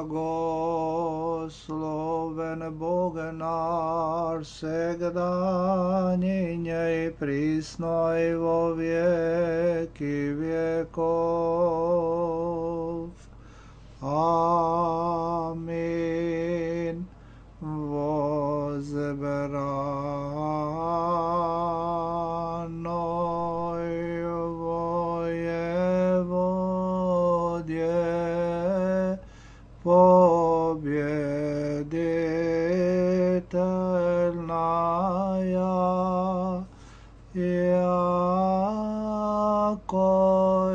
blagosloven Bog naš, segda ninje i prisno i vo vijeki vjekov. Amin. Vozbranoj Vojevodje, pobjeditelnaja, jako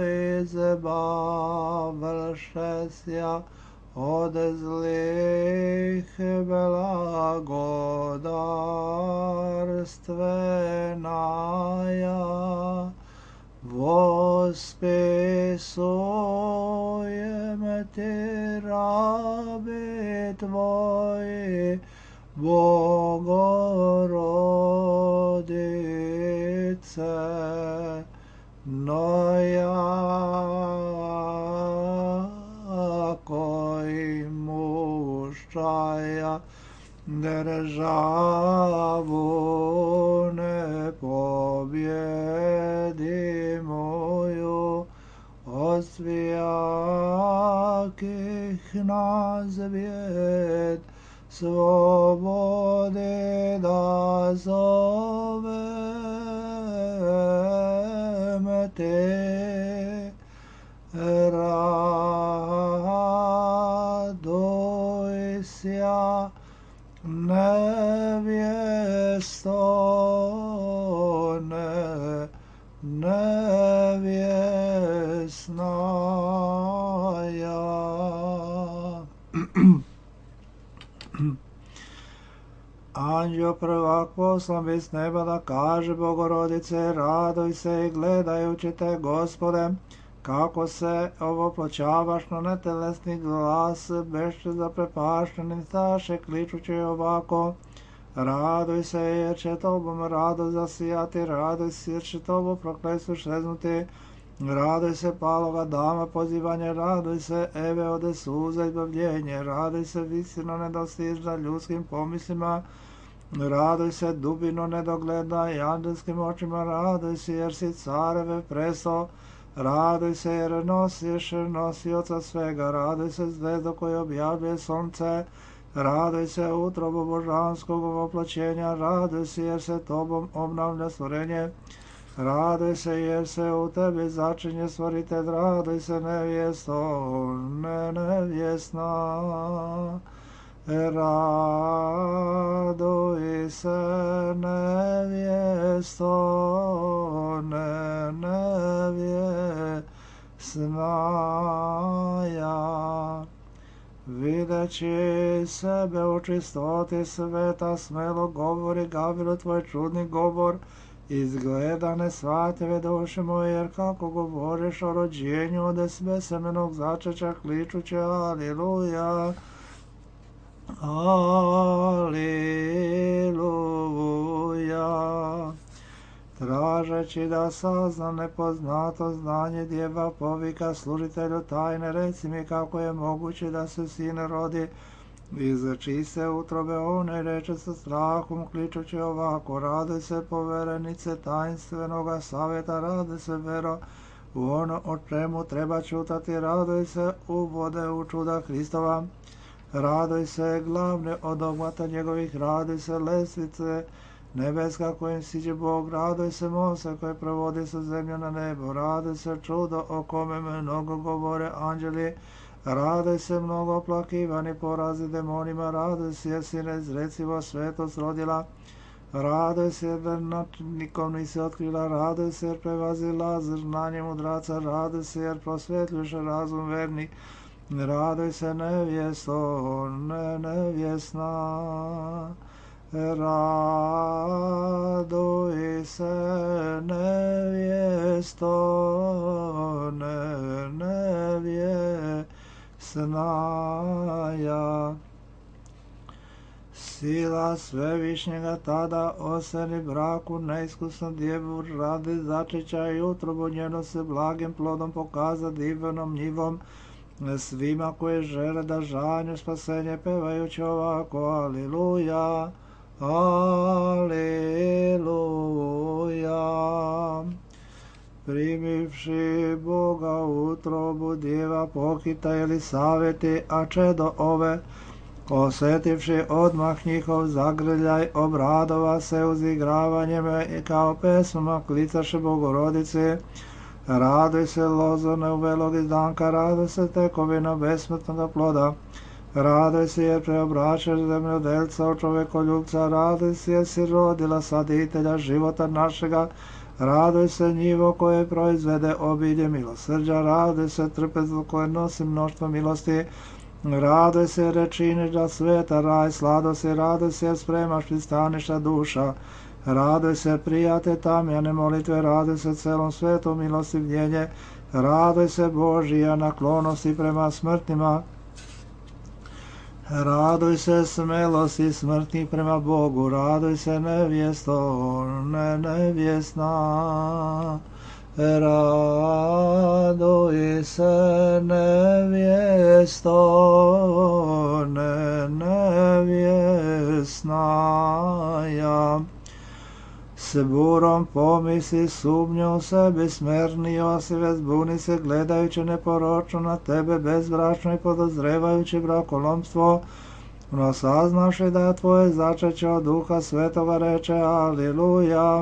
izbavlšesja od zlih blagodarstvenaja, vospisujem ti rabi tvoji, Bogorodice, no jako i muščaja državu ne pobjedi moju, od svijakih nazvijet slobode da zovem te, radujся, nevjesto nevjesnaja. Anđeo prvak poslan bi s neba da kaže Bogorodice, raduj se i gledajući te, Gospode, kako se ovoploćavaš na netelesni glas, bešće zaprepaštenim staše, kličući ovako, raduj se jer će tobom rado zasijati, raduj se jer će tobo prokletstvo šeznuti, raduj se paloga dama pozivanje, raduj se Eve ode suza izbavljenje, raduj se visino nedostižna ljudskim pomislima, raduj se dubino nedogledna i anđelskim očima, raduj se jer si careve preso, raduj se jer nosiš nosioca svega, raduj se zvezdo koje objavljuje sunce, raduj se utrobu božanskog ovoploćenja, raduj se jer se tobom obnavlja stvorenje, raduj se jer se u tebi začinje stvoritelj, raduj se nevjesto nevjesna, raduj se nevjesto nevjesnaja. Videći sebe u čistoti sveta, smelo govori Gavrilo tvoj čudni govor, izgleda nesvatljive duše moje, jer kako govoriš o rođenju od besemenog začeća, kličući aliluja, aliluja. Tražeći da sazna nepoznato znanje, djeva povika služitelju tajne, reci mi kako je moguće da se sin rodi iz čiste utrobe one, reče sa strahom, kličući ovako, raduj se poverenice tajnstevenoga savjeta, raduj se vero u ono o čemu treba čutati, raduj se uvode u čuda Hristova, raduj se glavne od dogmata njegovih, raduj se lestvice nebeska kojim siđe Bog, raduj se mosta koje provodi sa zemlje na nebo, raduj se čudo o kome mnogo govore anđeli, raduj se mnogo plakivani porazi demonima, raduj se jer si nezrecivo svetost rodila, raduj se jer nikom nisi otkrila, raduj se jer prevazila znanje mudraca, raduj se jer prosvjetljuš razum vernih, raduj se nevjesto nevjesna, raduj se nevjesto nevjesnaja. Sila svevišnjega tada oseni braku neiskusnu djevu radi začeća i utrobu njeno se blagim plodom pokaza divnom njivom, svima koji žele da žanju spasenje pevajući ovako Aliluja, Aliluja. Primivši Boga u utrobu djeva pokita Elisaveti, a čedo ove, osjetivši odmah njihov zagrljaj, obradova se uzigravanjem i kao pesmama klicaše Bogorodici. Raduj se lozone uvelog izdanka, raduj se tekovina besmrtnoga ploda. Raduj se jer preobraćaš zemljodelca od čovekoljubca, raduj se jer si rodila saditelja života našega. Raduj se njivo koje proizvede obilje milosrđa, raduj se trpezlo koje nosi mnoštvo milosti. Raduj se jer činiš da sveta raj sladosti, raduj se jer spremaš pristaništa duša. Raduj se prijate tamjane molitve, raduj se celom svetu milostivljenje, raduj se Božija naklonosti prema smrtnima. Raduj se smelosti smrtnih prema Bogu, raduj se nevjesto, nevjesna. Raduj se nevjesto, nevjesna. S burom pomisli sumnju u sebi smernio si vezbuni se gledajući neporočno na tebe bezbračno i podozrevajući brakolomstvo, no saznaši da tvoje začeće od Duha Svetoga reče Aliluja,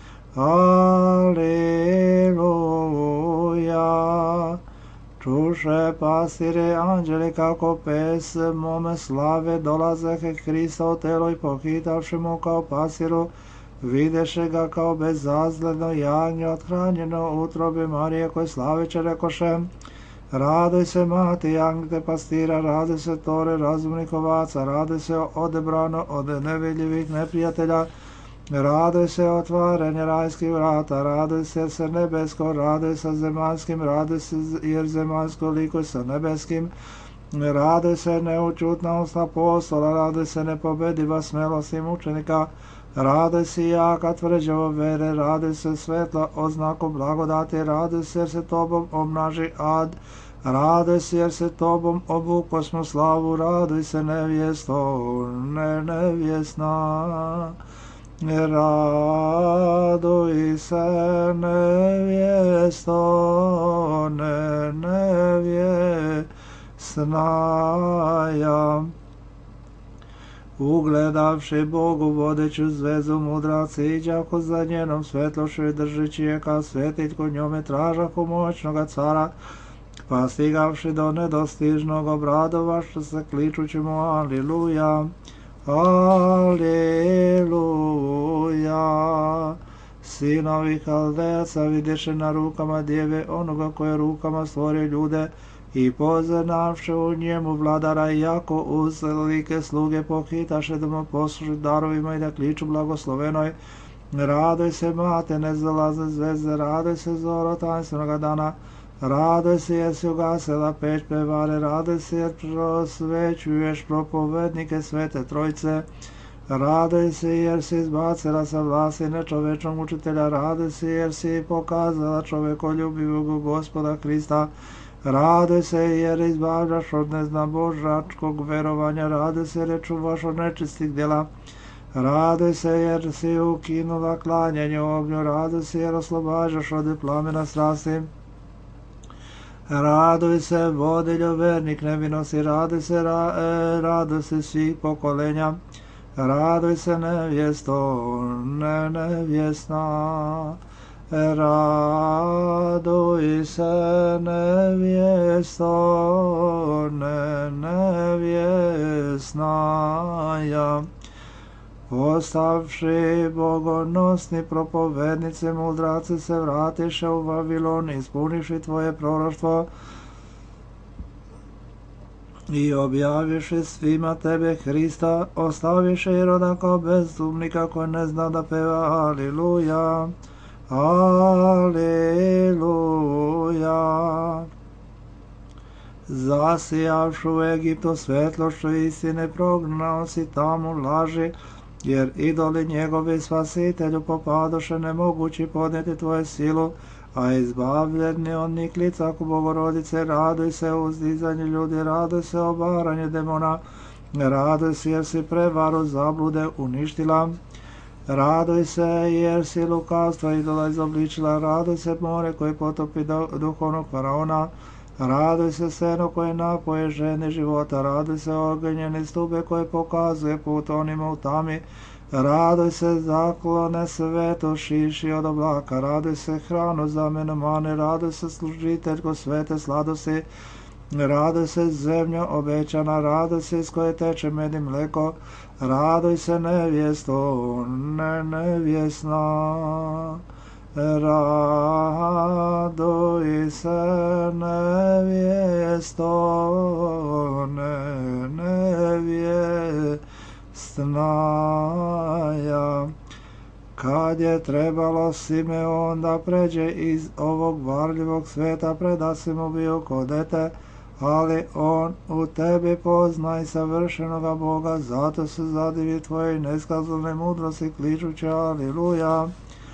Aliluja. Čuše pastiri anđeli kako pes mome slave dolazehe Hrista u telo i pohitavši mu kao pasiru, videše ga kao bezazledno jagnje othranjeno u utrobi Marije koje slaveće rekoše raduj se mati jagnjete pastira, raduj se tore razumnih ovaca, raduj se odebrano od nevidljivih neprijatelja, raduj se otvarenje rajskih vrata, raduj se nebesko, raduj se zemaljskim, raduj se jer zemaljsko likuje sa nebeskim, raduj se neučutna usta apostola, raduj se nepobediva smelost i mučenika, raduj se jaka tvrđava vere, raduj se svetla oznaku blagodati, raduj se jer se tobom obnaži ad, raduj se jer se tobom obukosmo slavu, raduj se nevjesto, nevjesna. Raduj se nevjesto, nevjesna. Ugledavši Bogu vodeću zvezu mudraci iđako za njenom svetlošću i držeći je kao svetit kod njome tražahu moćnoga cara, pa stigavši do nedostižnog obradovašću se kličući mu Aliluja, Aliluja. Sinovi Haldejaca vidješe na rukama djeve onoga koje rukama stvorio ljude i poznavše u njemu vladara, jako uz like sluge pohitaše da mu posluži darovima i da kliču blagoslovenoj. Raduj se mate nezalazne zvezde, raduj se zoro tanstvenoga dana, raduj se jer si ugasila peć prevare, raduj se jer prosvećuješ propovednike svete trojce, raduj se jer si izbacila sa vlasti nečovečnog učitelja, raduj se jer si pokazala čovekoljubivog Gospoda Krista, raduj se jer izbavljaš od neznabožačkog verovanja, raduj se jer čuvaš od nečistih djela, raduj se jer si ukinula klanjanje ognju, raduj se jer oslobađaš od plamena strasti, raduj se vodilju vernik nevinosti, raduj se, raduj se svih pokolenja, raduj se nevjesto, nevjesna. Raduj se nevjesto, nevjesna. Ostavši bogonosni propovednice, mudraci se vratiše u Vavilon, ispuniši tvoje proroštvo i objaviše svima tebe Hrista, ostaviše Iroda kao bezumnika koji ne zna da peva Aliluja, Aliluja. Zasijavšu u Egiptu svetlošću istine, prognao si tamo laži, jer idoli njegovi spasitelju popadoše nemogući podnijeti tvoju silu, a izbavljeni od niklica ku Bogorodice, raduj se o uzdizanju ljudi, raduj se o obaranju demona, raduj se jer si prevaru zablude uništila, raduj se jer si lukavstva idola izobličila, raduj se more koje potopi duhovnog faraona, raduj se seno koje napoje žene života, raduj se ognjene stube koje pokazuje put onima u tami, raduj se zaklone sveto šiši od oblaka, raduj se hranu za menomane, raduj se služiteljko svete sladosti, raduj se zemlja obećana, raduj se iz koje teče med i mleko, raduj se nevjesto, nevjesna, raduj se nevjesto, nevjesna. Kad je trebalo Simeon da pređe iz ovog varljivog sveta, predasi mu bio ko dete, ali on u tebi poznaj savršenoga Boga, zato se zadivi tvojoj neskazane mudrosti kličući aliluja,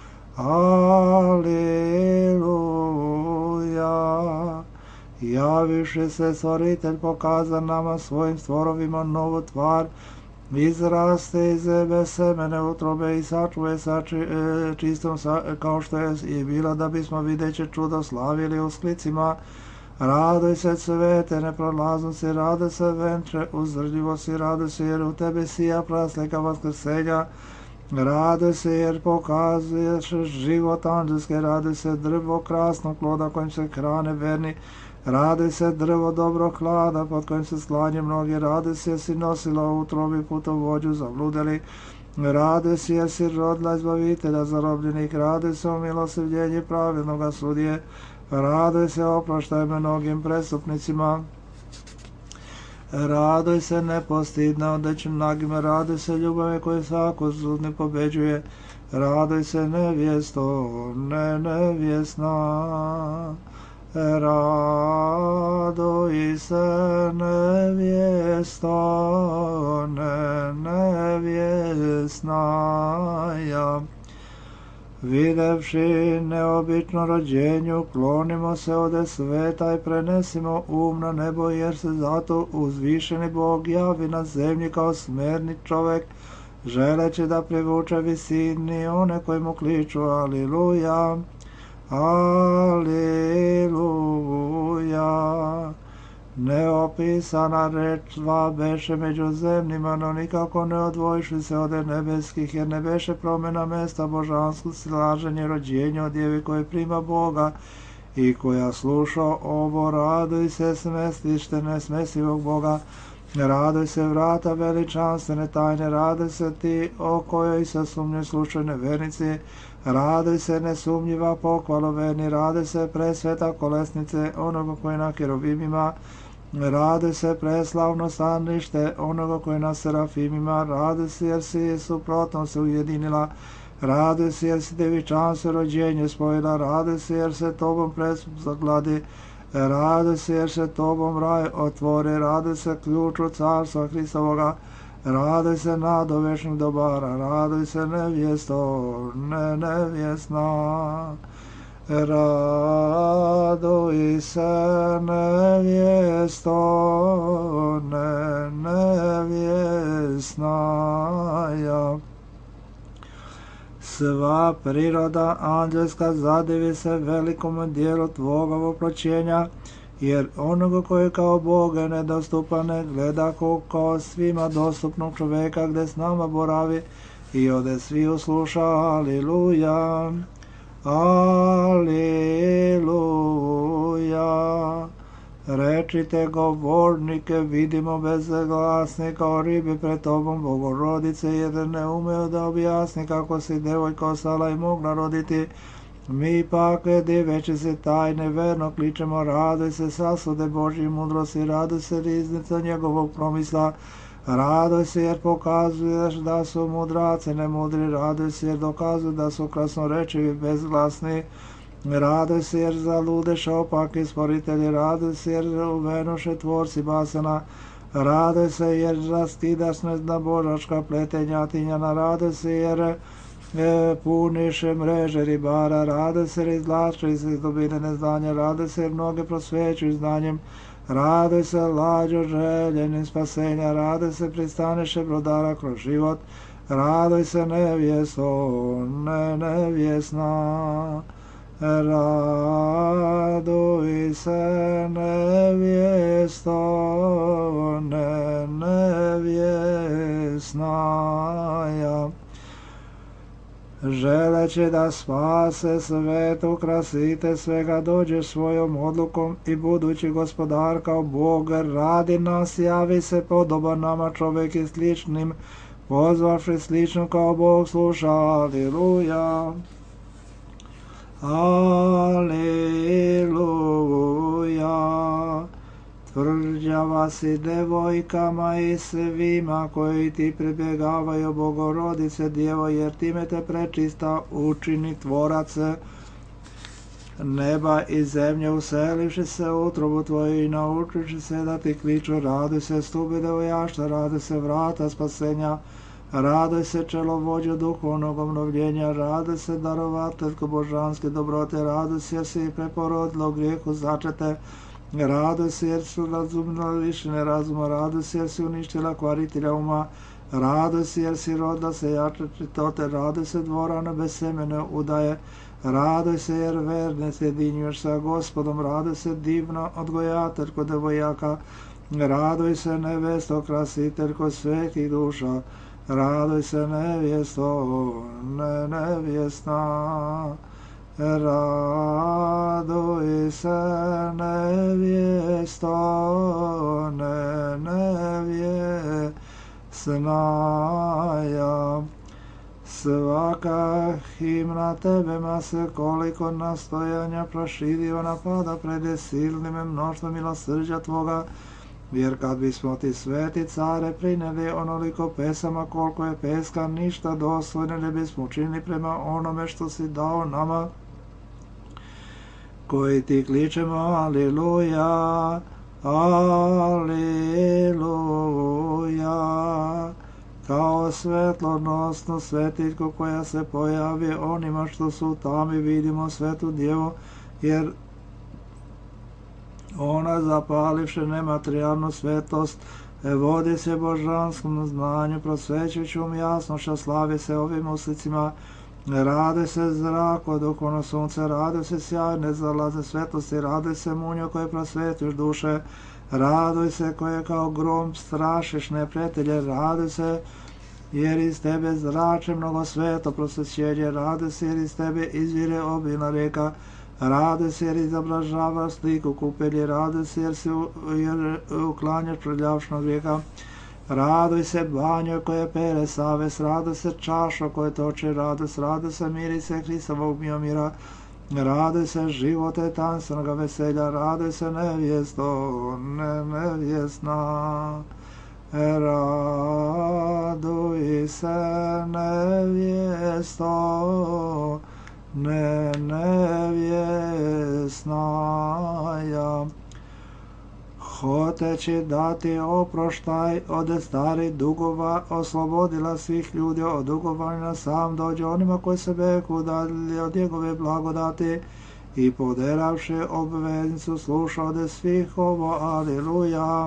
aliluja. Javiše se stvoritelj, pokaza nama svojim stvorovima novu tvar, izraste iz zebe semene utrobe i sačuje sa čistom kao što je i bila, da bismo videće čudo slavili u sklicima. Raduj se cvete neprolaznosti, raduj se venče uzdržljivosti, raduj se jer u tebe sija praslika vaskrsenja, raduj se jer pokazuješ život anđelske, raduj se drvo krasnog ploda kojim se hrane verni, raduj se drvo dobrog hlada pod kojim se sklanje mnogi, raduj se jer si nosila u utrobi putovođu zabludeli, raduj se jer si rodila izbavitelja zarobljenih, raduj se o milosrđenju pravednoga sudije, raduj se oproštaj mnogim prestupnicima, raduj se nepostidna odećim nagime, raduj se ljubave koje svako sud ne pobeđuje, raduj se nevjesto, nevjesna, raduj se nevjesto, nevjesna. Videvši neobično rođenju, klonimo se ode sveta i prenesimo na nebo, jer se zato uzvišeni Bog javi na zemlji kao smerni čovek, želeći da privuče visini one koji mu kliču aliluja, aliluja. Neopisana rečva beše među zemljima, no nikako ne odvojiši se ode nebeskih, jer ne beše promjena mesta božanskog silaženje rođenja od djevi koje prima Boga i koja sluša ovo, raduj se smestište nesmesivog Boga, raduj se vrata veličanstvene tajne, raduj se ti o kojoj se sumnje slušaju nevernici, raduj se nesumnjiva pohvalo verni, raduj se presveta kolesnice onoga koji na kerubimima, raduj se preslavno stanište onoga koji na serafimima, raduj se jer si suprotno se ujedinila, raduj se jer si devičanstvo rođenje spojila, raduj se jer se tobom presup zagladi, raduj se jer se tobom raj otvori, raduj se ključu carstva Hristovoga, raduj se nado večnih dobara, raduj se nevjesto, nevjesna, raduj se nevjesto, nevjesna. Sva priroda anđelska zadivi se velikom dijelu tvoga voproćenja, jer onoga koji kao Boga nedostupane gleda kao svima dostupnog čoveka gde s nama boravi i ode svi usluša aliluja, aliluja. Rečite govornike, vidimo bezglasni kao ribe pred tobom Bogorodice, jer ne umeo da objasni kako si devojka ostala i mogla roditi. Mi pak, diveći se tajne, verno kličemo, raduj se sasude Božje mudrosti, raduj se riznica njegovog promisla, raduj se jer pokazuješ da su mudraci nemudri, raduj se jer dokazuju da su krasnorečivi bezglasni, raduj se jer zaludeš opaki sporitelji, raduj se jer uvenuše tvorci basana, raduj se jer rastidaš nezna božačka pletenjatinjana, raduj se jer puniše mreže ribara, rade se jer izvlače iz dubine neznanja, rade se jer mnoge prosvećuju znanjem, rade se lađo željenim spasenja, rade se pristaniše brodara kroz život, radoj se nevjesto, nevjesna, raduj se nevjesto, nevjesnaja. Želeći da spase svet, ukrasite svega, dođeš svojom odlukom i budući gospodar kao Bog radi nas, javi se podoban nama čovjek i sličnim, pozvavši slično kao Bog sluša. Aliluja. Aliluja. Tvrđava si devojkama i svima koji ti pribjegavaju, Bogorodice Djevo, jer time te prečista učini tvorac neba i zemlje, uselivši se u utrobu tvoju i naučiši se da ti kliču. Raduj se stubi devojaštva, raduj se vrata spasenja, raduj se čelovođu duhovnog obnovljenja, raduj se darovateljko božanske dobrote, raduj se jer si preporodila u grijehu začete, raduj se jer su razumila lišene razuma, raduj se jer si uništila kvaritelja uma, raduj se jer si rodila se jače čitote, raduj se dvorana bez semene udaje, raduj se jer verne sjedinjuješ sa Gospodom, raduj se divna odgojateljko devojaka, raduj se nevesto krasiteljko svetih duša, raduj se nevjesto, nevjesna, raduj se nevjesto, nevjesnaja. Svaka himna tebe se koliko nastojanja proširio napada pred silnim mnoštvom milosrđa tvoga, jer kad bismo ti sveti care prineli onoliko pesama koliko je peska, ništa dostojno ne bismo učinili prema onome što si dao nama, koji ti kličemo aliluja, aliluja, kao svetlonosnu svetiljku koja se pojavi onima što su u tami, vidimo svetu Djevu, jer ona zapalivše nematerijalnu svetost, vodi se božanskom znanju, prosvećujući jasnošća, slavi se ovim uslicima, rade se zrako, duhovno sunce, rade se sjajne zalaze svetosti, rade se munjo koje prosvećuješ duše, raduj se koje kao grom strašiš neprijatelje, raduj se jer iz tebe zrače mnogo sveto prosvećenje, raduj se jer iz tebe izvire obilna rijeka, raduj se jer izobražava sliku kupelje, raduj se jer uklanjaš prljavšnog grijeka, raduj se banjo koje pere savest, raduj se čašo koje toči radost, raduj se mirise Hristovog mira, raduj se živote tanstvenog veselja, raduj se nevjesto, nevjesna, raduj se nevjesto, nevjesnaja. Hoteći dati oproštaj od starih dugova, oslobodila svih ljudi od dugovanja, sam dođe onima koji se beku udalili od njegove blagodati i poderavši obveznicu sluša od svih ovo aliluja,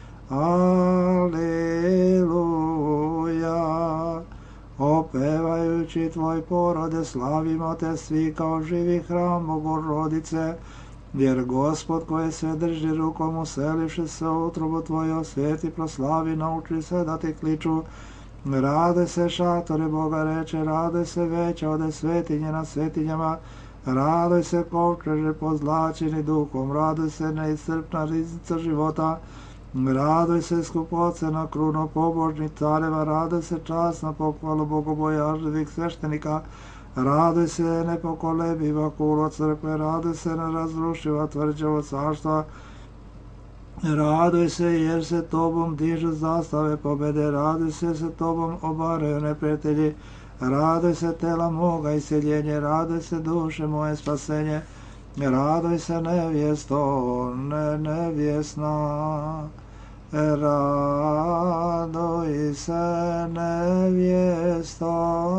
aliluja. Opevajući tvoj porode, slavimo te svi kao živi hram Bogorodice, jer Gospod koje sve drži rukom, uselivši se u utrobu tvoju, osvijeti, proslavi, nauči se da ti kliču. Rade se šatore Boga reče, rade se veća ode svetinje na svetinjama, rade se kovčeže pozlačeni duhom, rade se neiscrpna riznica života, raduj se skupocena kruno pobožnih careva, raduj se časna pohvalu bogobojažljivih sveštenika, raduj se nepokolebiva kulo crkve, raduj se nerazrušiva tvrđavo carstva, raduj se jer se tobom dižu zastave pobjede, raduj se tobom obaraju neprijatelji, raduj se tela moga iseljenje, raduj se duše moje spasenje, raduj se nevjesto, nevjesna, Raduj se nevjesto,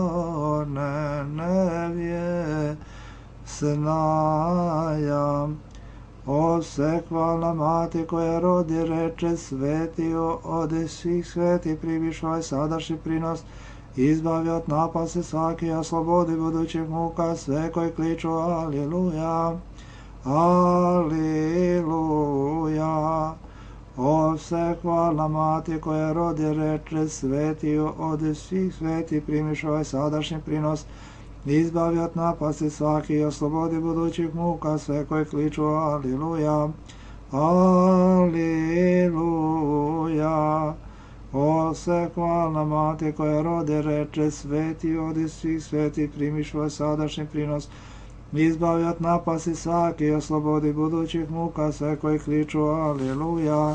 nevjesnaja. O sekvalna mati koja rodi reče sveti, ode svih sveti, primiš ovaj sadašnji prinos, izbavi od napasti svaki, oslobodi budućih muka sve koji kliču aliluja, aliluja. O sekvalna mati koja rodi reče sveti, ode svih sveti, primiš ovaj sadašnji prinos, izbavi od napasti svaki i oslobodi budućih muka sve koji kliču aliluja, aliluja. O sekvalna mati koja rodi reče sveti, odi svih sveti, primiš ovaj sadašnji prinos, izbavi od napasti svaki i oslobodi budućih muka sve koji kliču aliluja,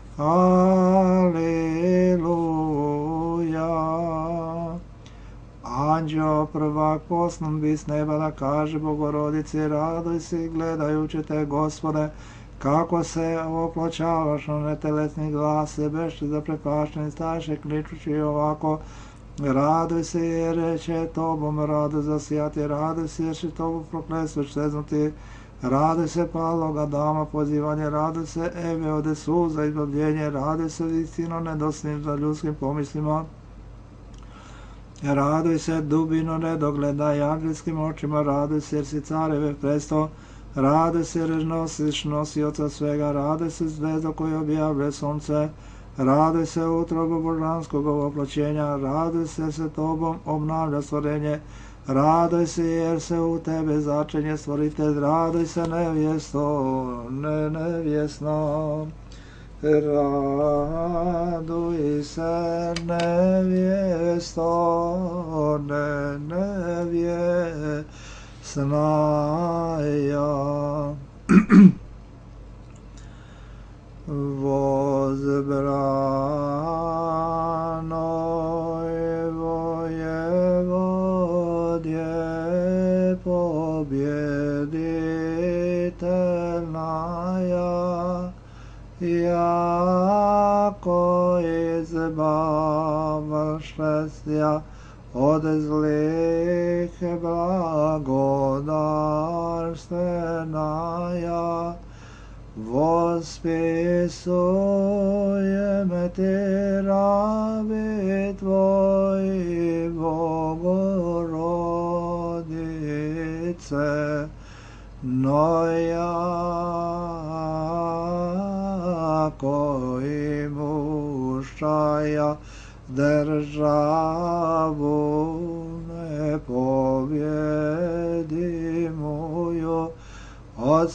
aliluja. Anđeo prvak poslan bi s neba da kaže Bogorodici, raduj se gledajući te, Gospode, kako se opločavaš na netelesni glas, se beše zaprepašteni staše kličući ovako, raduj se jer će tobom rado zasijati, raduj se jer će tobu prokletstvo čeznuti, raduj se paloga dama pozivanje, raduj se Eve ode suza izbavljenje, raduj se istino nedosnim za ljudskim pomislima, raduj se dubino nedogledaj anđelskim očima, raduj se jer si careve presto, raduj se jer nosiš nosioca svega, raduj se zvezda koja objavlja sunce, raduj se utrobu božanskog oploćenja, raduj se tobom obnavlja stvorenje, raduj se jer se u tebe začenje stvoritelj, raduj se nevjesto, nevjesno. Raduj se nevjesto, nevjesnaja. Возбранoj vojevodje pobjeditelnaja, jako izbavšestja od zlih blagodarstvenaja, vospisujem ti rabi tvoji, Bogorodice, no jako imušaja državu nepovjedimuju, od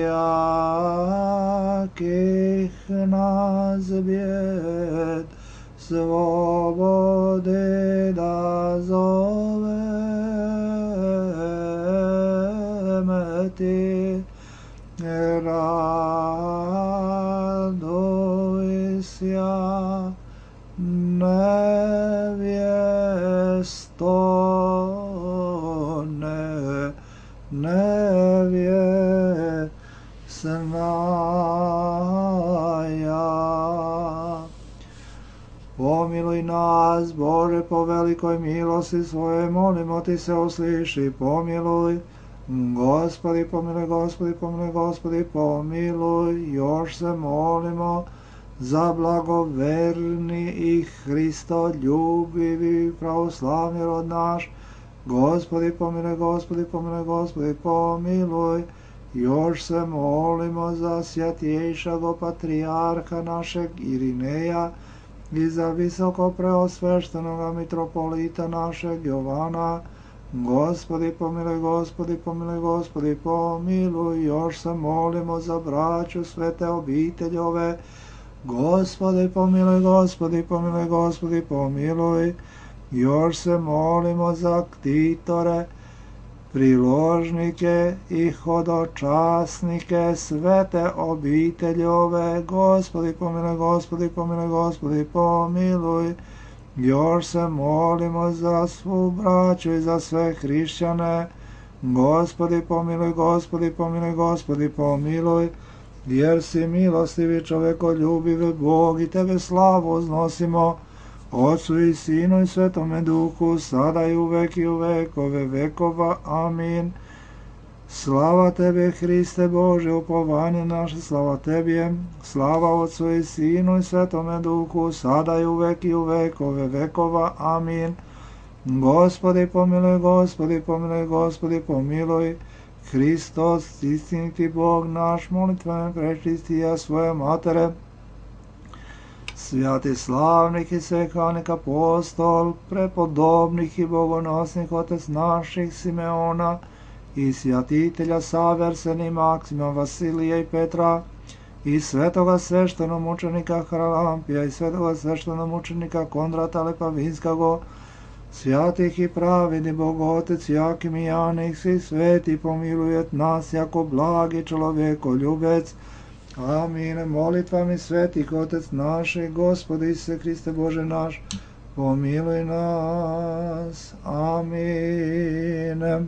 svijakih nas bijed slobodi da zoveme ti, raduj sja nevjesto, nevjesnaja. Pomiluj nas, Bože, po velikoj milosti svoje, molimo ti se, usliši, pomiluj. Gospodi, pomiluj, Gospodi, pomiluj, Gospodi, pomiluj. Još se molimo za blagoverni i Hristoljubivi pravoslavni rod naš. Gospodi, pomiluj, Gospodi, pomiluj, Gospodi, pomiluj. Još se molimo za svjatjejšago patrijarha našeg Irineja i za visoko preosveštenoga mitropolita našeg Jovana. Gospodi, pomiluj, Gospodi, pomiluj, Gospodi, pomiluj. Još se molimo za braću svete obiteljove. Gospodi, pomiluj, Gospodi, pomiluj, Gospodi, pomiluj. Još se molimo za ktitore, priložnike i hodočasnike svete obiteljove. Gospodi, pomiluj, Gospodi, pomiluj, Gospodi, pomiluj. Još se molimo za svu braću i za sve hrišćane. Gospodi, pomiluj, Gospodi, pomiluj, Gospodi, pomiluj. jer si milostivi, čovekoljubive Bog, i tebe slavu uznosimo, Otcu i Sinu i Svetome Duhu, sada i uvek i u vekove vekova. Amin. Slava tebe, Hriste Bože, upovanje naše, slava tebi, slava Otcu i Sinu i Svetome Duhu, sada i uvek i u vekove vekova. Amin. Gospodi pomiluj, Gospodi pomiluj, Gospodi pomiluj. Hristos, istiniti Bog naš, molitvama prečisti ja svoje matere, svjati slavnik i svekanik apostol, prepodobnih i bogonosnih otec naših Simeona i svjatitelja Save, Arsenija, Maksima, Vasilija i Petra, i svetoga sveštenomučenika Haralampija i svetoga sveštenomučenika Kondrata Lepavinskago, svjatih i pravedni Bogotec Jakim i Janih, svi sveti pomilujet nas jako blagi čovjekoljubec. Amin. Molitvami svetih Otec naših, Gospodi Isuse Hriste Bože naš, pomiluj nas. Amin.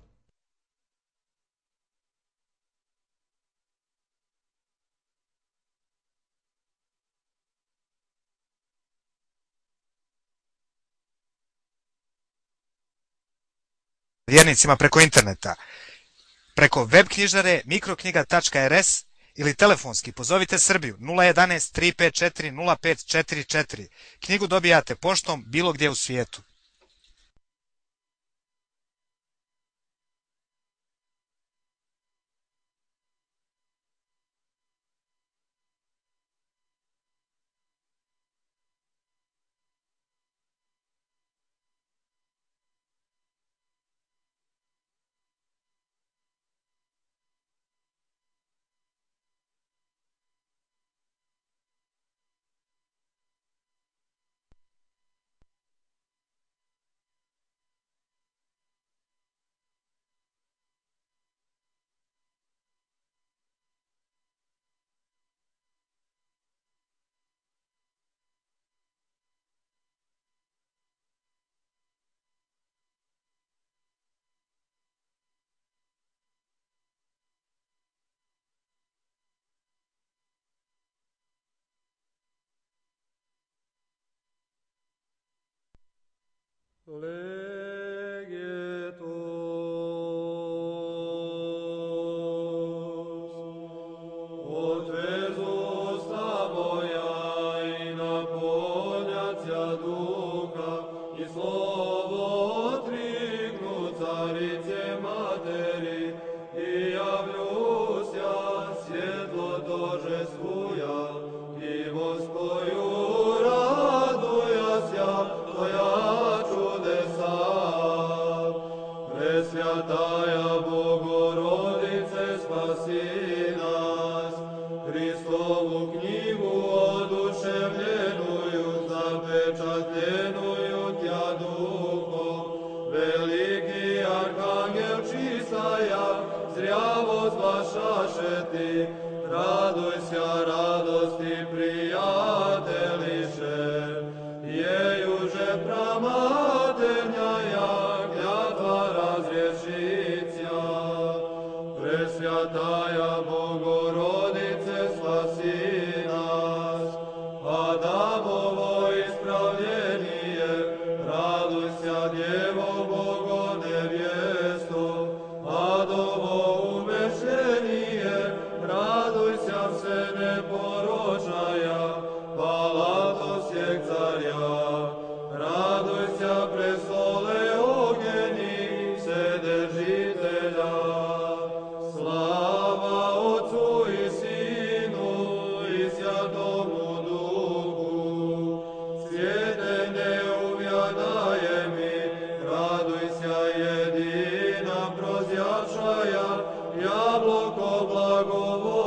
Vjernicima preko interneta, preko web knjižare mikroknjiga.rs ili telefonski pozovite Srbiju 011 354 0544. Knjigu dobijate poštom bilo gdje u svijetu.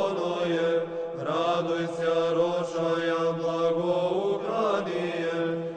Радуйся, рошая благоухание,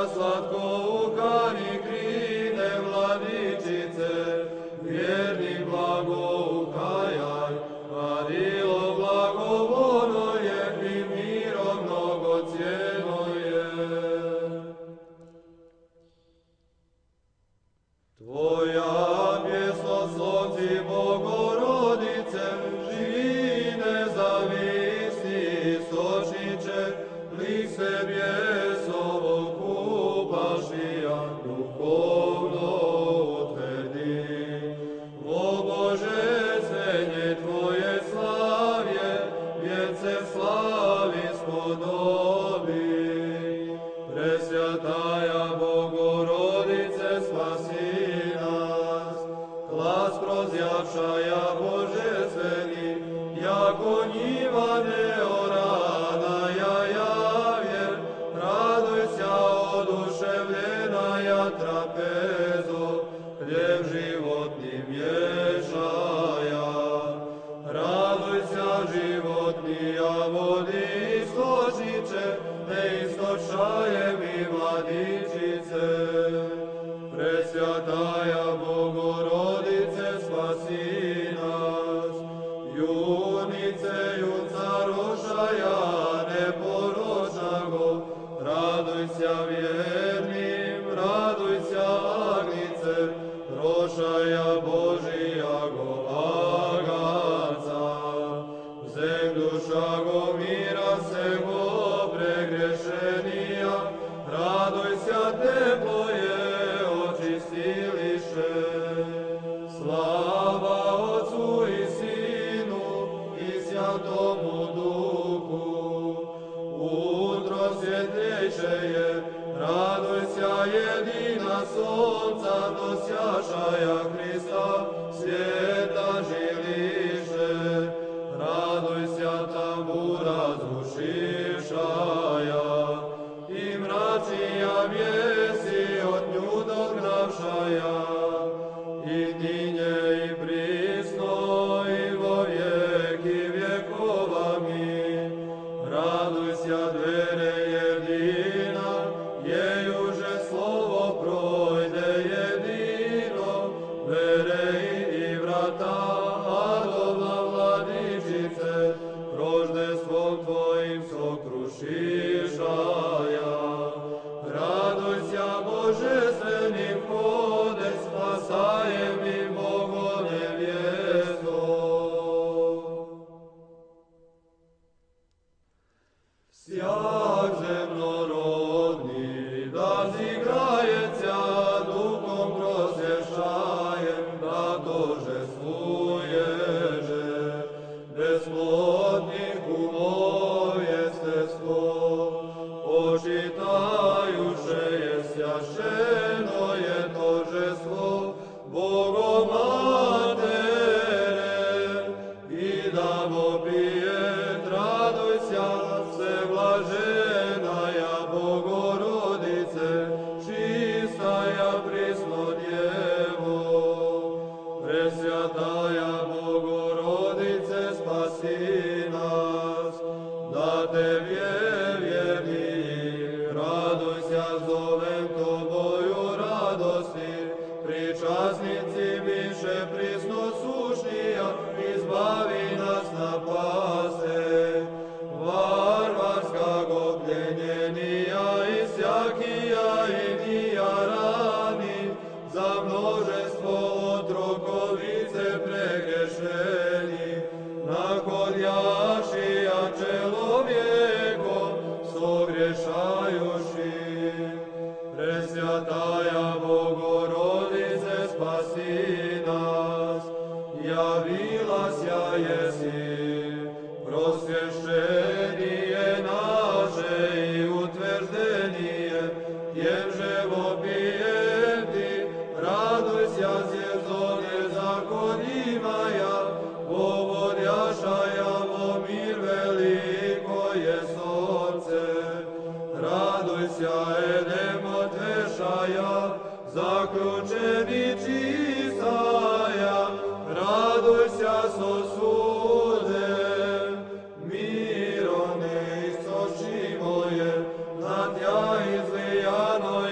Mironne istoči moje, na tja izlijano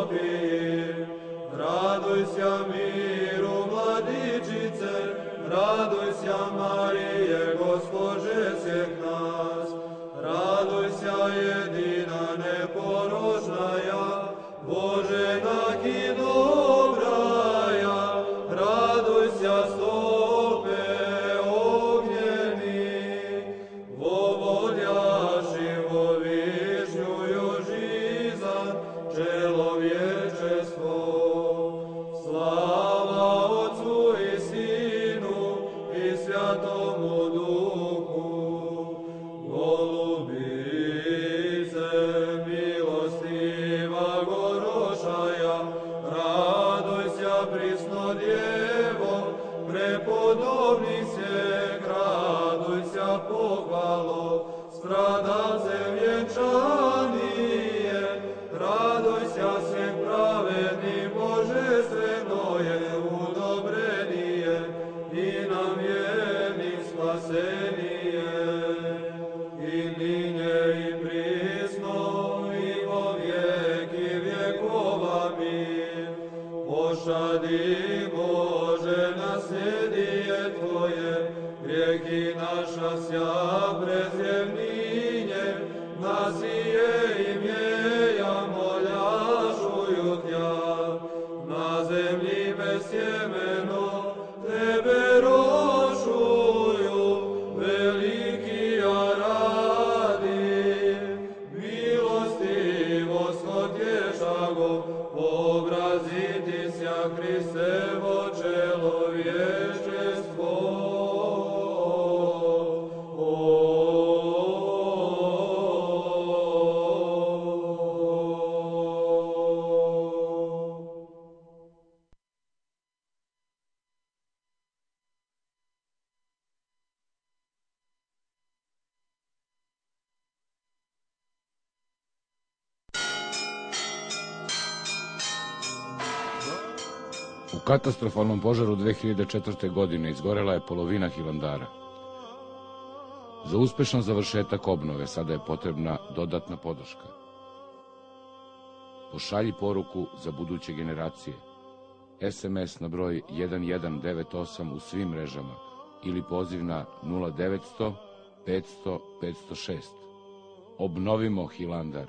Etiopiji. Radujся miru, Vladičice, radujся Marije, Gospođe svih nas. Radujся jedina neporočnaja, Božena i dobraja. Radujся stope ognjeni, vovodjaši vo višnjuju žizan, čelovječestvo. Slava Otcu i Sinu i Svjatomu Duhu. Golubice milostiva gorošaja, radujся prisno Djevo, prepodobni sjek, radujся pohvalo, stradalce vjenčanije, radujся sjek pravedni, božestveno je udobrenije i nam vjerni spasenije. I ninje i prisno i vo vijeki vjekova mir. Pošadi Bože nasljedije Tvoje, grijeki naša sja prezjevninje, nasije imjeja moljašuju Tja. Na zemlji bez sjemeno Tebe rošuju, veliki ja radi. Milostivost otješago, obraziti sja Hristevo čelovječestvo. U katastrofalnom požaru 2004. godine izgorela je polovina Hilandara. Za uspešan završetak obnove sada je potrebna dodatna podrška. Pošalji poruku za buduće generacije. SMS na broj 1198 u svim mrežama ili poziv na 0900 500 506. Obnovimo Hilandar.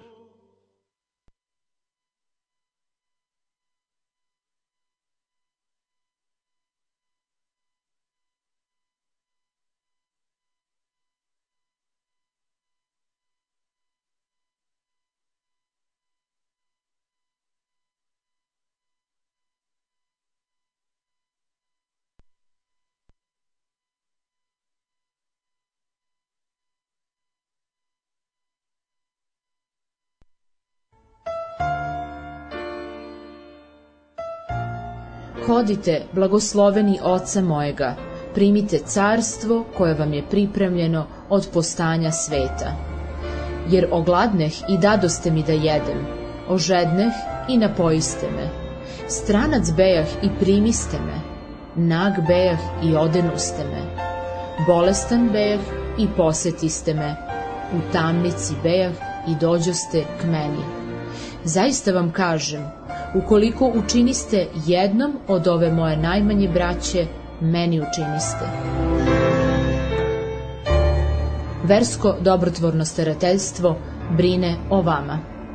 Hodite, blagosloveni Oca mojega, primite carstvo koje vam je pripremljeno od postanja sveta. Jer ogladneh i dadoste mi da jedem, ožedneh i napojiste me, stranac bejah i primiste me, nag bejah i odenuste me, bolestan bejah i posetiste me, u tamnici bejah i dođoste k meni. Zaista vam kažem, ukoliko učiniste jednom od ove moje najmanje braće, meni učiniste. Versko dobrotvorno starateljstvo brine o vama.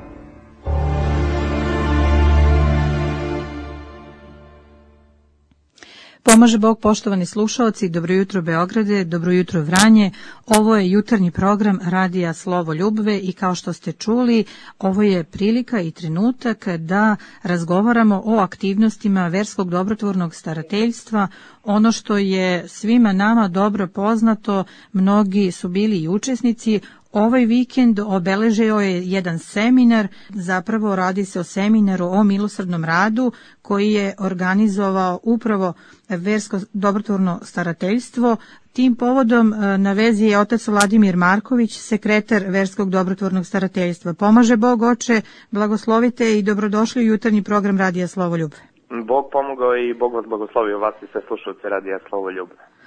Pomaže Bog, poštovani slušaoci, dobro jutro Beograde, dobro jutro Vranje. Ovo je jutarnji program Radija Slovo Ljubve i kao što ste čuli, ovo je prilika i trenutak da razgovaramo o aktivnostima verskog dobrotvornog starateljstva. Ono što je svima nama dobro poznato, mnogi su bili i učesnici. Ovaj vikend obeležio je jedan seminar, zapravo radi se o seminaru o milosrdnom radu koji je organizovao upravo versko dobrotvorno starateljstvo. Tim povodom na vezi je otac Vladimir Marković, sekretar verskog dobrotvornog starateljstva. Pomaže Bog, oče, blagoslovite i dobrodošli u jutarnji program Radija Slovo Ljubve. Bog pomogao i Bog vas blagoslovio, vas i sve slušalce Radija Slovo Ljubve.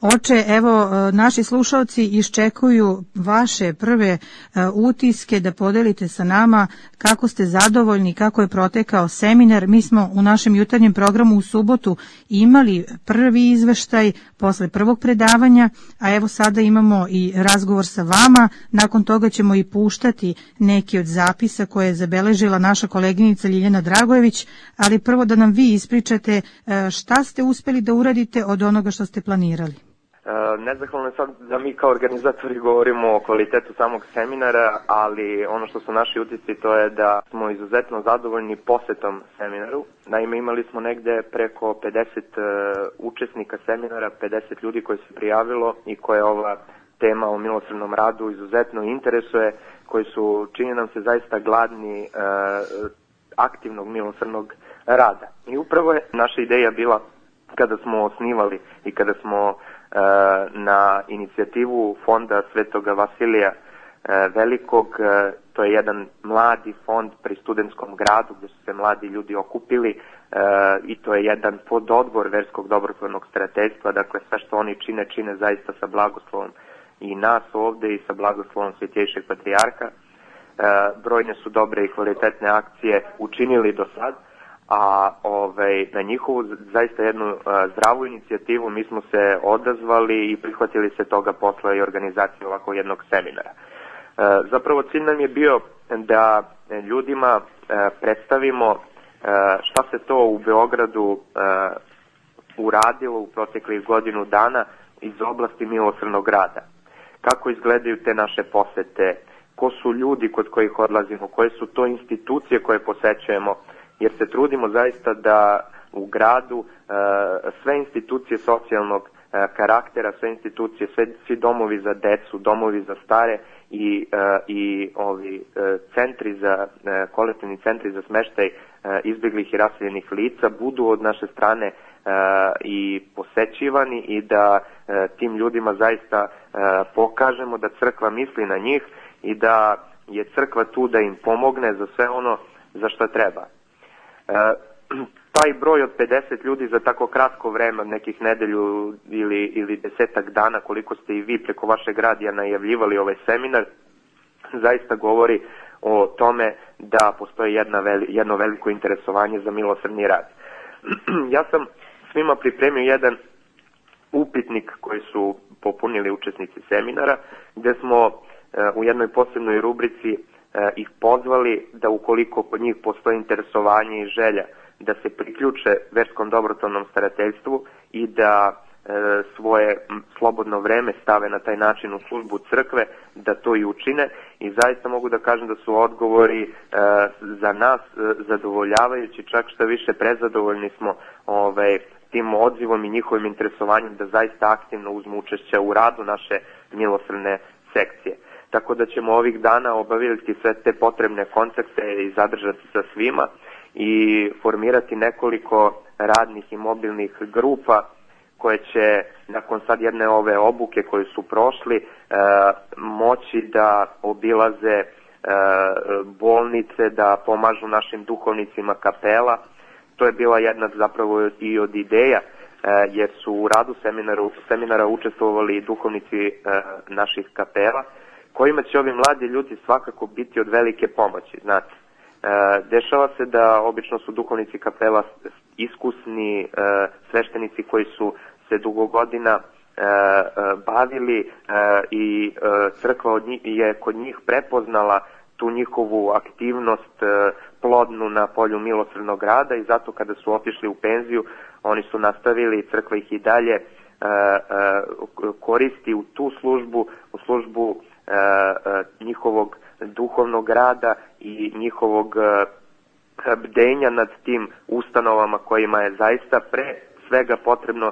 Oče, evo, naši slušalci iščekuju vaše prve utiske da podelite sa nama kako ste zadovoljni, kako je protekao seminar. Mi smo u našem jutarnjem programu u subotu imali prvi izveštaj posle prvog predavanja, a evo sada imamo i razgovor sa vama. Nakon toga ćemo i puštati neki od zapisa koje je zabeležila naša koleginica Ljiljana Dragojević, ali prvo da nam vi ispričate šta ste uspeli da uradite od onoga što ste planirali. Nezahvalno je sad da mi kao organizatori govorimo o kvalitetu samog seminara, ali ono što su naši utisci to je da smo izuzetno zadovoljni posetom seminaru. Naime, imali smo negde preko 50 učesnika seminara, 50 ljudi koji se prijavilo i koje ova tema o milosrdnom radu izuzetno interesuje, koji su, čini nam se, zaista gladni aktivnog milosrdnog rada. I upravo je naša ideja bila, kada smo osnivali i kada smo na inicijativu fonda Svetoga Vasilija Velikog, to je jedan mladi fond pri studentskom gradu gdje su se mladi ljudi okupili i to je jedan pododbor verskog dobrotvornog starateljstva, dakle sve što oni čine zaista sa blagoslovom i nas ovde i sa blagoslovom Svetejšeg patrijarha. Brojne su dobre i kvalitetne akcije učinili do sad, a na njihovu zaista jednu zdravu inicijativu mi smo se odazvali i prihvatili se toga posla i organizacije ovako jednog seminara. Zapravo cilj nam je bio da ljudima predstavimo šta se to u Beogradu uradilo u proteklih godinu dana iz oblasti milosrdnog rada. Kako izgledaju te naše posete, ko su ljudi kod kojih odlazimo, koje su to institucije koje posećujemo, jer se trudimo zaista da u gradu sve institucije socijalnog karaktera, sve institucije, svi domovi za decu, domovi za stare i ovi kolektivni centri za smeštaj izbeglih i raseljenih lica budu od naše strane i posećivani i da tim ljudima zaista pokažemo da crkva misli na njih i da je crkva tu da im pomogne za sve ono za što treba. Taj broj od 50 ljudi za tako kratko vreme, nekih nedelju ili 10 dana, koliko ste i vi preko vašeg radija najavljivali ovaj seminar, zaista govori o tome da postoji jedno veliko interesovanje za milosrdni rad. Ja sam svima pripremio jedan upitnik koji su popunili učesnici seminara, gde smo u jednoj posebnoj rubrici ih pozvali da ukoliko kod njih postoji interesovanje i želja da se priključe verskom dobrotvornom starateljstvu i da svoje slobodno vreme stave na taj način u službu crkve, da to i učine, i zaista mogu da kažem da su odgovori za nas zadovoljavajući, čak što više prezadovoljni smo tim odzivom i njihovim interesovanjem da zaista aktivno uzmu učešće u radu naše milosrdne sekcije. Tako da ćemo ovih dana obaviti sve te potrebne kontakte i zadržati sa svima i formirati nekoliko radnih i mobilnih grupa koje će nakon sad jedne ove obuke koje su prošli moći da obilaze bolnice, da pomažu našim duhovnicima kapela. To je bila jedna zapravo i od ideja, jer su u radu seminara učestvovali i duhovnici naših kapela, kojima će ovi mladi ljudi svakako biti od velike pomoći. Znate, dešava se da obično su duhovnici kapela iskusni sveštenici koji su se dugo godina bavili i crkva je kod njih prepoznala tu njihovu aktivnost plodnu na polju milosrdnog rada, i zato kada su otišli u penziju oni su nastavili i crkva ih i dalje koristi u tu službu, u službu njihovog duhovnog rada i njihovog bdenja nad tim ustanovama kojima je zaista pre svega potrebno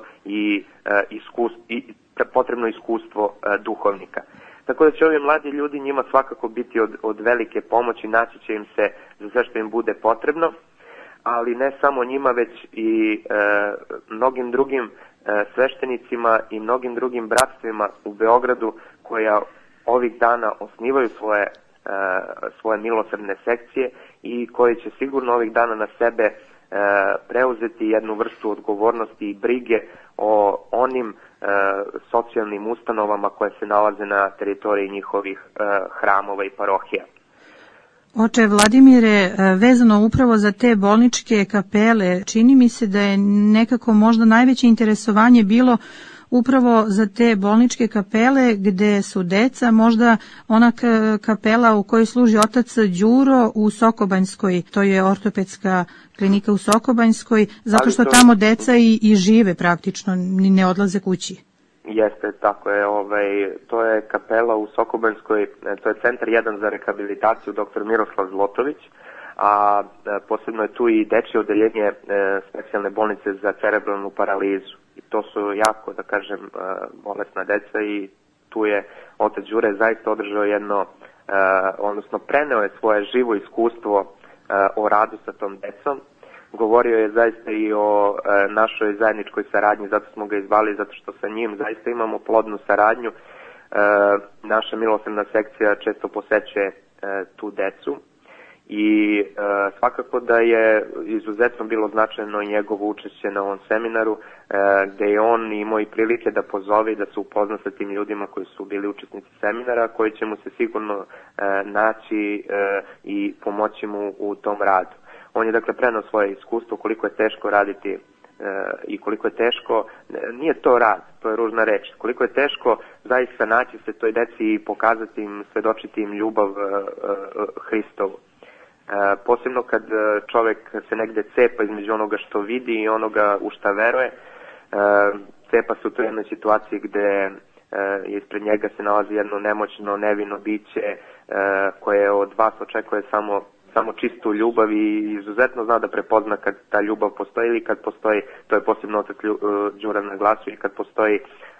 potrebno iskustvo duhovnika. Tako da će ovi mladi ljudi njima svakako biti od velike pomoći, naći će im se za sve što im bude potrebno, ali ne samo njima, već i mnogim drugim sveštenicima i mnogim drugim bratstvima u Beogradu koja ovih dana osnivaju svoje milosrdne sekcije i koji će sigurno ovih dana na sebe preuzeti jednu vrstu odgovornosti i brige o onim socijalnim ustanovama koje se nalaze na teritoriji njihovih hramova i parohija. Oče Vladimire, vezano upravo za te bolničke kapele, čini mi se da je nekako možda najveće interesovanje bilo upravo za te bolničke kapele gde su deca, možda ona kapela u kojoj služi otac Đuro u Sokobanjskoj, to je ortopedska klinika u Sokobanjskoj, zato što tamo deca i žive praktično, ne odlaze kući. Jeste, tako je. To je kapela u Sokobanjskoj, to je centar 1 za rehabilitaciju dr. Miroslav Zlotović, a posebno je tu i dečje odeljenje specijalne bolnice za cerebralnu paralizu. I to su jako, da kažem, bolesna deca i tu je otac Đure zaista održao jedno, odnosno preneo je svoje živo iskustvo o radu sa tom decom. Govorio je zaista i o našoj zajedničkoj saradnji, zato smo ga izvali, zato što sa njim zaista imamo plodnu saradnju. Naša milosrdna sekcija često posećuje tu decu i svakako da je izuzetno bilo značajno i njegovo učešće na ovom seminaru, gde je on imao i prilike da pozove i da se upozna sa tim ljudima koji su bili učesnici seminara, koji će mu se sigurno naći i pomoći mu u tom radu. On je dakle prenao svoje iskustvo, koliko je teško raditi i koliko je teško, nije to rad, to je ružna reč, koliko je teško zaista naći se toj deci i pokazati im, svedočiti im ljubav Hristovu. Posebno kad čovek se negde cepa između onoga što vidi i onoga u šta veruje, cepa se u toj jednoj situaciji gde ispred njega se nalazi jedno nemoćno, nevino biće koje od vas očekuje samo čistu ljubav i izuzetno zna da prepozna kad ta ljubav postoji ili kad postoji, to je posebno otac Đura naglasio, i kad postoji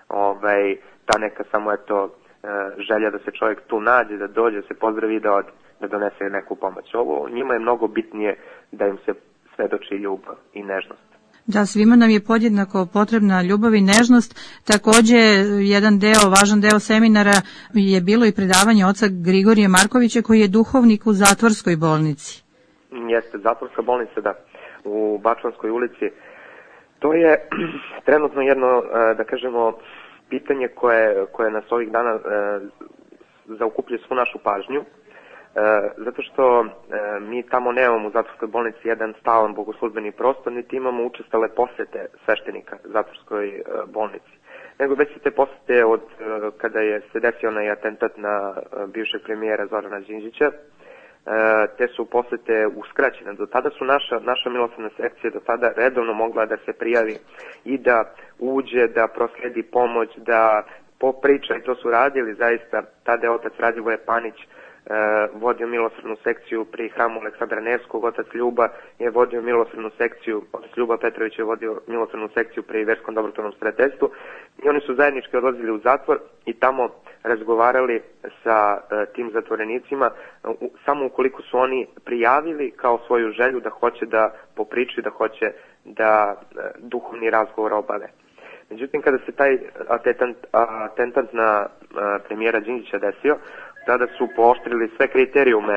ta neka samo želja da se čovjek tu nađe, da dođe, da se pozdravi i da donese neku pomoć. Ovo njima je mnogo bitnije da im se svedoči ljubav i nežnost. Da, svima nam je podjednako potrebna ljubav i nežnost. Takođe, važan deo seminara je bilo i predavanje oca Grigorija Markovića, koji je duhovnik u zatvorskoj bolnici. Jeste, zatvorska bolnica, da, u Bačvanskoj ulici. To je trenutno jedno, da kažemo, pitanje koje nas ovih dana zaokupljuje svu našu pažnju. Zato što mi tamo nemamo u zatvorskoj bolnici jedan stalan bogoslužbeni prostor, niti imamo učestale posete sveštenika zatvorskoj bolnici. Nego već se te posete od kada je se desio onaj atentat na bivšeg premijera Zorana Đinđića, te su posete uskraćene. Do tada su naša milosrdna sekcija do tada redovno mogla da se prijavi i da uđe, da prosledi pomoć, da popriča, i to su radili zaista. Tada je otac Radivoje Panić vodio milosrdnu sekciju pri hramu Aleksandra Nevskog, otac Ljuba je vodio milosrdnu sekciju, otac Ljuba Petrović je vodio milosrdnu sekciju pri Verskom dobrotvornom starateljstvu, i oni su zajednički odlazili u zatvor i tamo razgovarali sa tim zatvorenicima samo ukoliko su oni prijavili kao svoju želju da hoće da popričaju, da hoće da duhovni razgovor obave. Međutim, kada se taj atentat na premijera Đinđića desio, tada su pooštrili sve kriterijume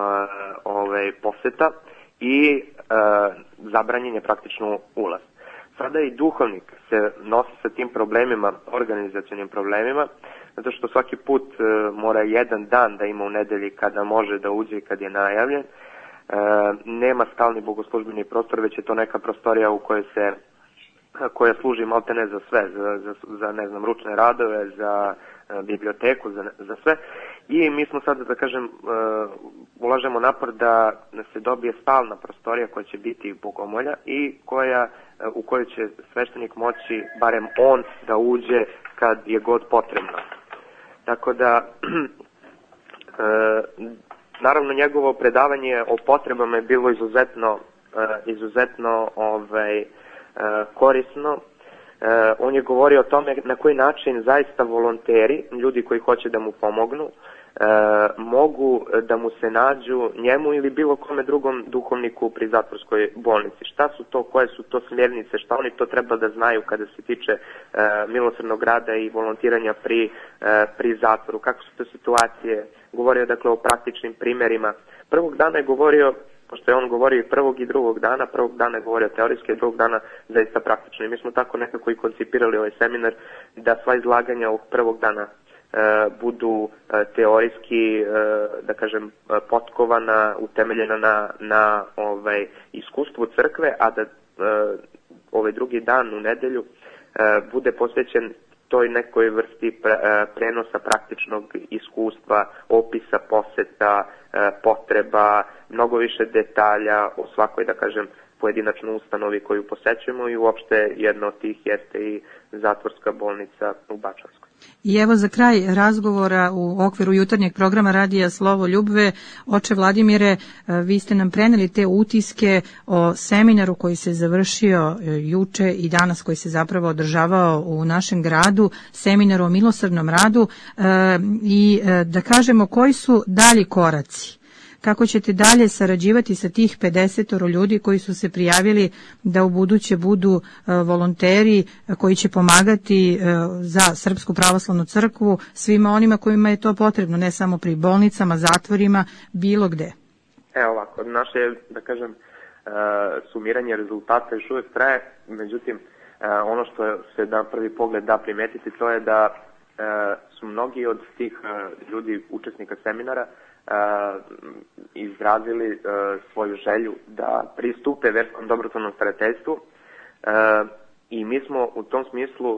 poseta i zabranjen je praktično ulaz. Sada i duhovnik se nosi sa tim problemima, organizacionim problemima, zato što svaki put mora jedan dan da ima u nedelji kada može da uđe i kad je najavljen. Nema stalni bogoslužbeni prostor, već je to neka prostorija u kojoj koja služi maltene za sve, za ne znam, ručne radove, za biblioteku, za sve. I mi smo sada, da kažem, ulažemo napor da se dobije stalna prostorija koja će biti bogomolja i u kojoj će sveštenik moći, barem on, da uđe kad je god potrebno. Tako da, naravno, njegovo predavanje o potrebama je bilo izuzetno korisno. On je govorio o tome na koji način zaista volonteri, ljudi koji hoće da mu pomognu, mogu da mu se nađu njemu ili bilo kome drugom duhovniku pri zatvorskoj bolnici. Šta su to, koje su to smjernice, šta oni to treba da znaju kada se tiče milosrdnog rada i volontiranja pri zatvoru, kako su to situacije. Govorio dakle o praktičnim primjerima. Prvog dana je govorio pošto je on govori prvog i drugog dana je govorio teorijski, drugog dana zaista praktično. I mi smo tako nekako i koncipirali ovaj seminar da sva izlaganja ovog prvog dana budu teorijski, da kažem, potkovana, utemeljena na iskustvu crkve, a da ovaj drugi dan u nedelju bude posvećen toj nekoj vrsti prenosa praktičnog iskustva, opisa poseta, potreba, mnogo više detalja o svakoj, da kažem, pojedinačnoj ustanovi koju posećujemo i uopšte jedna od tih jeste i zatvorska bolnica u Bačanskoj. I evo za kraj razgovora u okviru jutarnjeg programa Radija Slovo Ljubve, oče Vladimire, vi ste nam preneli te utiske o seminaru koji se završio juče i danas, koji se zapravo održavao u našem gradu, seminaru o milosrdnom radu, i da kažemo koji su dalji koraci. Kako ćete dalje sarađivati sa tih 50 ljudi koji su se prijavili da u buduće budu volonteri koji će pomagati za Srpsku pravoslavnu crkvu, svima onima kojima je to potrebno, ne samo pri bolnicama, zatvorima, bilo gde? Evo ovako, naše, da kažem, sumiranje rezultata još uvek traje, međutim, ono što se na prvi pogled da primetiti, to je da su mnogi od tih ljudi, učesnika seminara, izrazili svoju želju da pristupe verskom dobrotvornom starateljstvu i mi smo u tom smislu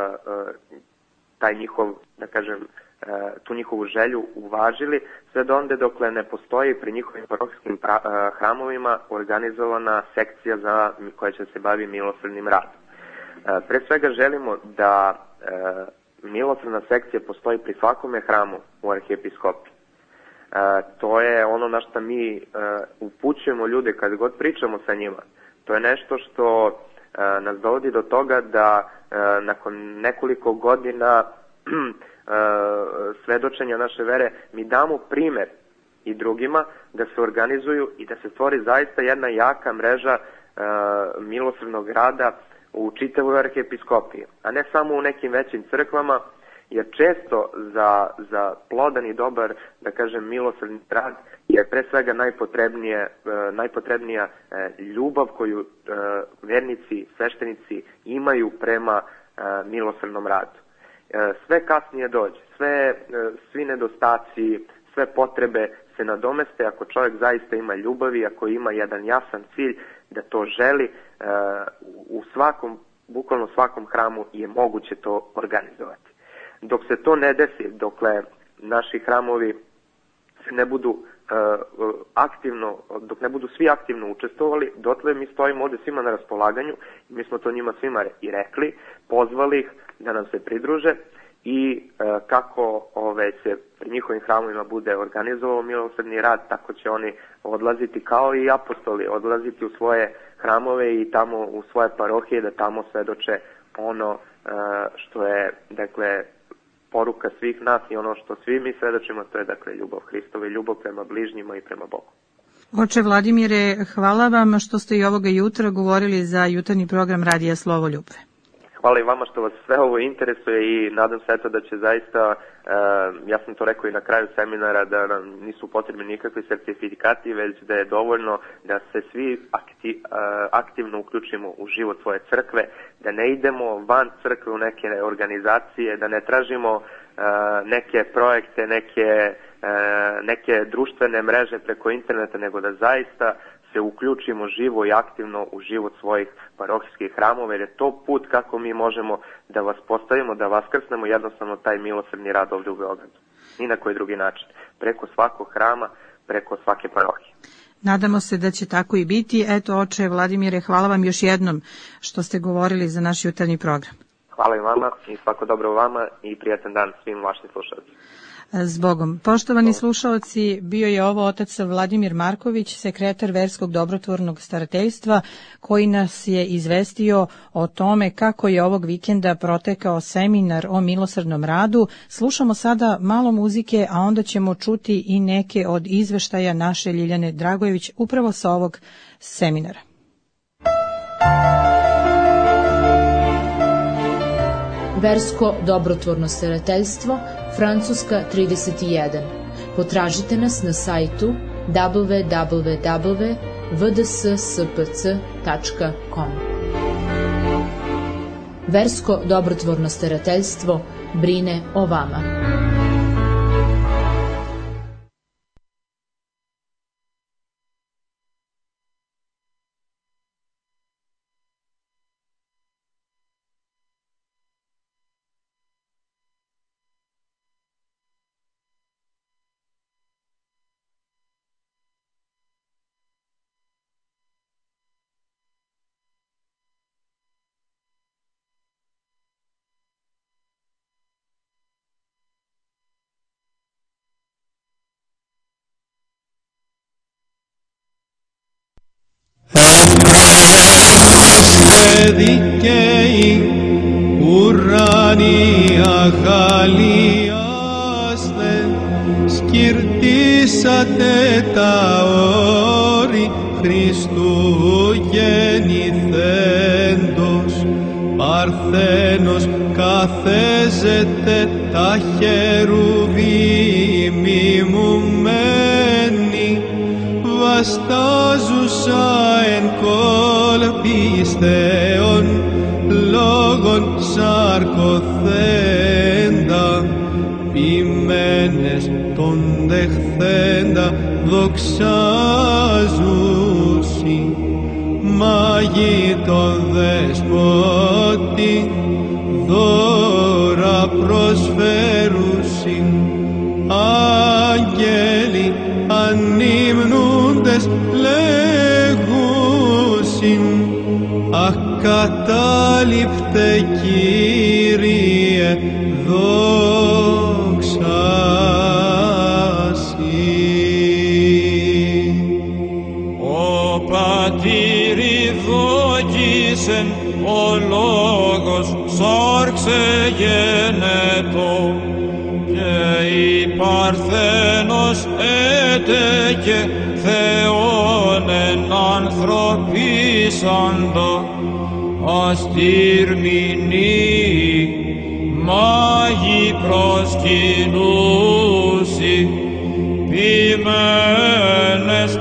taj njihov, da kažem, tu njihovu želju uvažili sve do onda dokle ne postoji pri njihovim parohijskim hramovima organizovana sekcija koja će se bavi milosrdnim radom. Pre svega želimo da milosrdna sekcija postoji pri svakome hramu u arhijepiskopiji. To je ono na što mi upućujemo ljude kad god pričamo sa njima. To je nešto što nas dovodi do toga da nakon nekoliko godina svedočenja naše vere mi damo primer i drugima da se organizuju i da se stvori zaista jedna jaka mreža milosrdnog rada u čitavoj arhijepiskopiji, a ne samo u nekim većim crkvama, jer često za plodan i dobar, da kažem, milosrdni rad je pre svega najpotrebnija ljubav koju vernici, sveštenici imaju prema milosrdnom radu. Sve kasnije dođe, svi nedostaci, sve potrebe se nadomeste ako čovjek zaista ima ljubavi, ako ima jedan jasan cilj da to želi. U svakom, bukvalno svakom hramu je moguće to organizovati. Dok se to ne desi, dokle naši hramovi ne budu dok ne budu svi aktivno učestvovali, dotle mi stojimo ovde svima na raspolaganju. Mi smo to njima svima i rekli, pozvali ih da nam se pridruže i kako se pri njihovim hramovima bude organizovao milosrdni rad, tako će oni odlaziti kao i apostoli, odlaziti u svoje hramove i tamo u svoje parohije, da tamo svedoče ono što je, dakle, poruka svih nas i ono što svi mi svedočimo, to je, dakle, ljubav Hristova i ljubav prema bližnjima i prema Bogu. Oče Vladimire, hvala vam što ste i ovoga jutra govorili za jutarnji program Radija Slovo Ljubve. Hvala i vama što vas sve ovo interesuje i nadam se da će zaista, ja sam to rekao i na kraju seminara, da nam nisu potrebni nikakvi sertifikati, već da je dovoljno da se svi aktivno uključimo u život svoje crkve, da ne idemo van crkve u neke organizacije, da ne tražimo neke projekte, neke društvene mreže preko interneta, nego da zaista se uključimo živo i aktivno u život svojih parohijskih hramova, jer je to put kako mi možemo da vas postavimo, da vaskrsnemo jednostavno taj milosrdni rad ovdje u Beogradu. Ni na koji drugi način. Preko svakog hrama, preko svake parohije. Nadamo se da će tako i biti. Eto, oče Vladimire, hvala vam još jednom što ste govorili za naš jutarnji program. Hvala i vama i svako dobro vama i prijatan dan svim vašim slušalcima. Zbogom. Poštovani slušalci, bio je ovo otac Vladimir Marković, sekretar Verskog dobrotvornog starateljstva, koji nas je izvestio o tome kako je ovog vikenda protekao seminar o milosrdnom radu. Slušamo sada malo muzike, a onda ćemo čuti i neke od izveštaja naše Ljiljane Dragojević upravo sa ovog seminara. Versko dobrotvorno starateljstvo, Francuska 31. Potražite nas na sajtu www.vdsspc.com. Versko dobrotvorno starateljstvo brine o vama. Δικαίοι ουράνοι αγαλιάστε, σκυρτήσατε τα όρη Χριστού γεννηθέντος. Παρθένος καθέζεται τα χερουβίμ μιμουμένη, βαστάζουσα εν κολπιστέων λόγων σαρκοθέντα, ποιμένες τον δεχθέντα δοξάζουσι, μάγοι τον δεσπότη δώρα προσφέρουσι, άγγελοι ανυμνούντες λέγουσιν, ακατάληπτε Κύριε δόξα Συ. Ο Πατήρι δόκησεν, ο λόγος σάρξε γενετό, και η Παρθένος έτεκε Θεόν εν ανθρωπίσαντα, αστήρμηνοι μάγοι προσκυνούσι, ποιμένες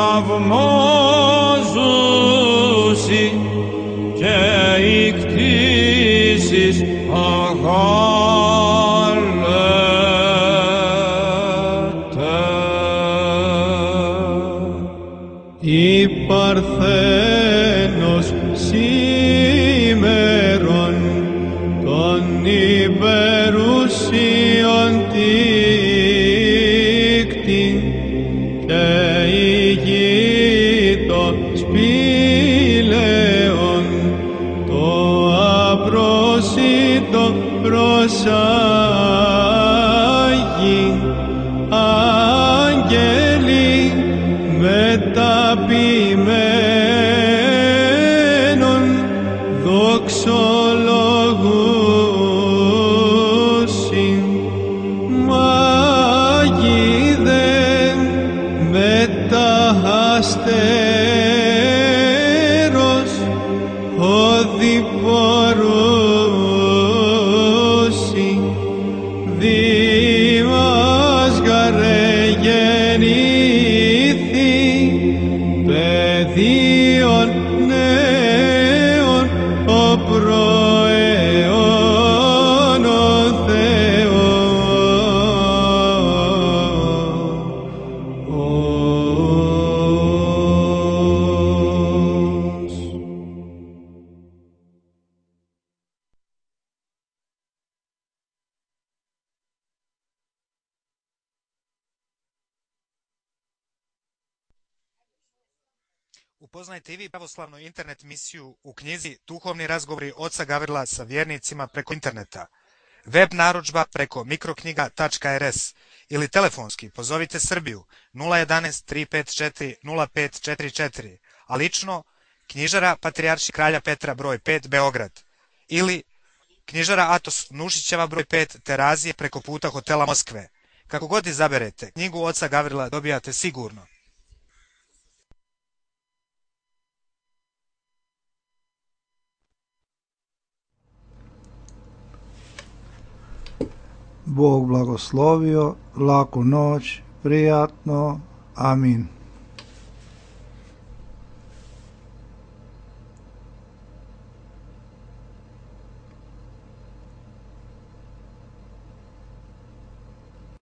θαυμάζουσι, και οι κτήσεις η Παρθένος σήμερον των υπερουσίων τίκτη, και ηγείτο σπήλαιον το απρόσιτο προσάγει, άγγελοι μεταποιημένων δοξολογούσιν, μάγοι δε μεταχαστέρος οδηπορούσιν, δήμας γαρε γεννήθη, παιδίον νέων ο προαιών ο Θεός. Upoznajte i vi pravoslavnu internet misiju u knjizi Duhovni razgovori oca Gavrila sa vjernicima preko interneta, web narudžba preko mikroknjiga.rs ili telefonski pozovite Srbiju 011 354 0544, a lično knjižara Patrijarši kralja Petra broj 5 Beograd ili knjižara Atos Nušićeva broj 5 Terazije preko puta hotela Moskve. Kako god izaberete, knjigu oca Gavrila dobijate sigurno. Bog blagoslovio, laku noć, prijatno, Amin.